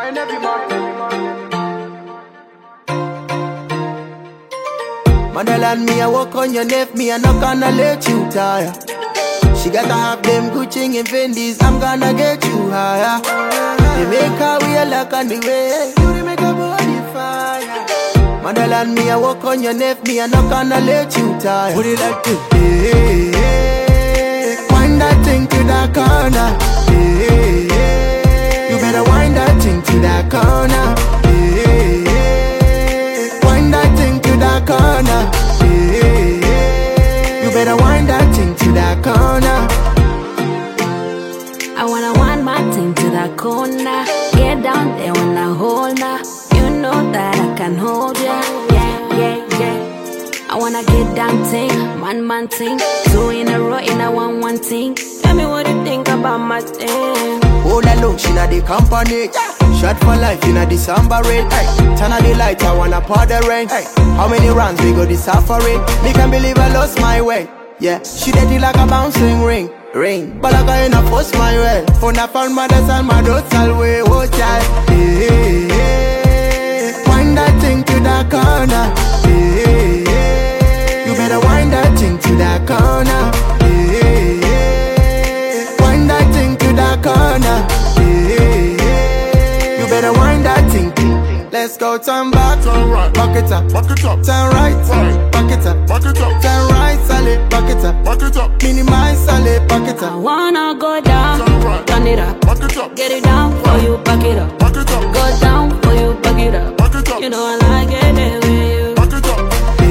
wine every morning. Motherland, me I walk on your neck, me I not gonna let you tire. She gotta have them Gucci and Fendi's, I'm gonna get you higher. They make her we like on the way, you make her body fire. Motherland, me I walk on your neck, me I not gonna let you tire. Would you like to? Wind that thing to that corner. You better wind that thing to that corner. Wind that thing to that corner. You better wind that thing to that corner. I wanna wind my thing to that corner. Get down there when I hold ya. You know that I can hold ya. Yeah. I wanna get down ting, man ting. 2 in a row in a one ting. Tell me what you think about my thing. Hold alone, she not the company. Shot for life in a December rain. Hey, turn on the light, I wanna pour the rain. Hey, how many rounds we go this suffering? Me can believe I lost my way. Yeah, she did it like a bouncing ring. But I got enough force my way. For now, found mothers and my daughters way. Oh, child. Wind that thing to that corner. You better wind that thing to that corner. Wind that thing to that corner. You better wind that thing. Let's go, turn back, Turn right, back it up, back it up, turn right, right, back it up, back it up, turn right, solid, back it up, back it up, minimize, solid, back it I up. wanna go down, turn right, turn it up. back it up, Get it down for you, back it up. back it up, Go down for you, back it up. back it up, You know I like it that way you. back it up,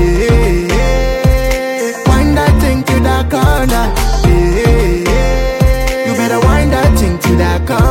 Wind that thing to that corner. You better wind that thing to that corner.